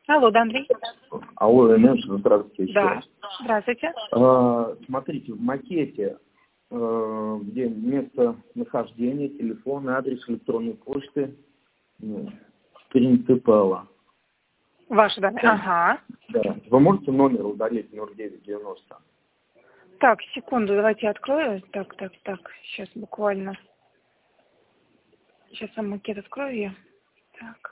Алло, да, Андрей? Алло, Инесса, здравствуйте еще Да, раз. здравствуйте. Смотрите, в макете, где местонахождение, телефон, адрес электронной почты, принципала. Ваши данные, ага. Да. Вы можете номер удалить 0990? Так, секунду, давайте я открою. Так, сейчас буквально. Сейчас я макет открою я. Так.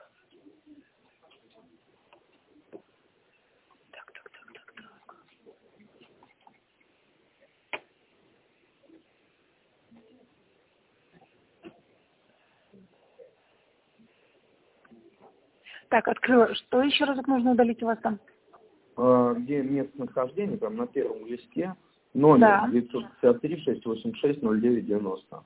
Так, открыла. Что еще разок нужно удалить у вас там? Где местонахождение, там на первом листе, номер Да. 953-686-0990.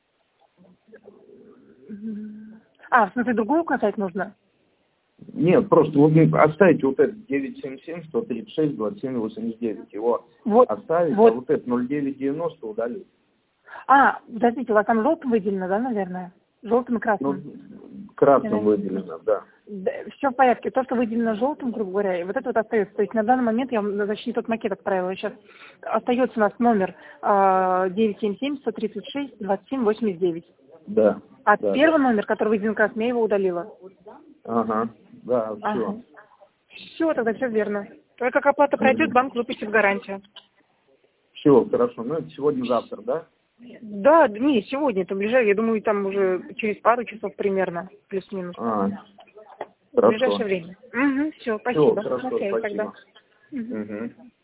В смысле, другую указать нужно? Нет, просто вы оставите вот это 977-136-27-89. Его Вот, оставить, вот. а вот это 0990 удалить. Подождите, у вас там желтым выделено, да, наверное? Желтым и красным. Красным выделено, да. Все в порядке. То, что выделено желтым, грубо говоря, и вот это вот остается. То есть на данный момент я вам точнее тот макет отправила. Сейчас остается у нас номер 977-136-27-89. Да. Первый номер, который выделен красным, я его удалила. Ага, да, все. Все, тогда все верно. Только как оплата пройдет, банк выпустит гарантию. Все, хорошо. Ну, это сегодня-завтра, да? Да, не, сегодня, это ближайшее, я думаю, там уже через пару часов примерно, плюс-минус. Хорошо. В ближайшее время. Все, спасибо. Все, хорошо, На связи спасибо. тогда.